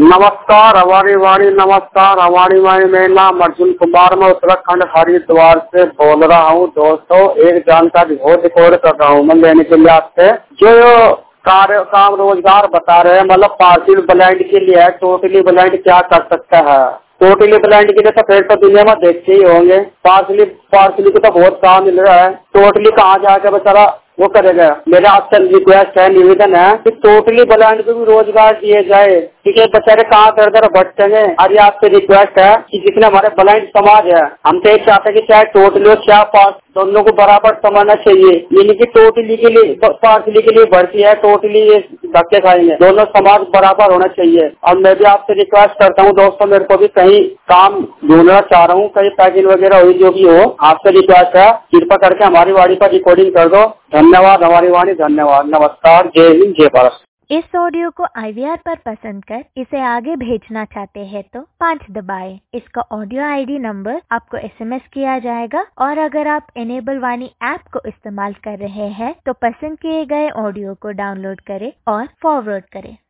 नमस्कार हमारी वाणी, नमस्कार हमारी वाणी। मेरा नाम अर्जुन कुमार, मैं उत्तराखंड हरिद्वार से बोल रहा हूँ। दोस्तों, एक जानकारी हो रिकॉर्ड कर रहा हूँ मैं लेने के लिए आपसे। जो कार्य काम रोजगार बता रहे हैं, मतलब पार्शियल ब्लाइंड के लिए है। टोटली ब्लाइंड क्या कर सकता है? टोटली ब्लाइंड के लिए तो फिर तो दुनिया में देखते ही होंगे। पार्शियली को तो बहुत काम मिल रहा है। टोटली कहाँ जाकर बेचारा वो करेगा। मेरा आपसे रिक्वेस्ट है, निवेदन है कि टोटली ब्लाइंड को भी रोजगार दिए जाए, क्योंकि बेचारे कहाँ दर दर भटकेंगे। और ये आपसे रिक्वेस्ट है कि जितने हमारे ब्लाइंड समाज है, हम तो एक चाहते हैं कि चाहे टोटली हो चाहे पास, दोनों को बराबर समझना चाहिए। यानी कि टोटली के लिए पार्शियली के लिए भर्ती है, टोटली ये धक्के खाएंगे। दोनों समाज बराबर होना चाहिए। और मैं भी आपसे रिक्वेस्ट करता हूँ दोस्तों, मेरे को भी कहीं काम ढूंढना चाह रहा हूँ, कहीं पैकिंग वगैरह हुई जो भी हो। आपसे रिक्वेस्ट है, कृपा करके हमारी वाणी पर रिकॉर्डिंग कर दो। धन्यवाद हमारी वाणी, धन्यवाद, नमस्कार, जय हिंद, जय भारत। इस ऑडियो को IVR पर पसंद कर इसे आगे भेजना चाहते हैं तो 5 दबाएं। इसका ऑडियो ID नंबर आपको SMS किया जाएगा। और अगर आप इनेबल वाणी ऐप को इस्तेमाल कर रहे हैं तो पसंद किए गए ऑडियो को डाउनलोड करें और फॉरवर्ड करें।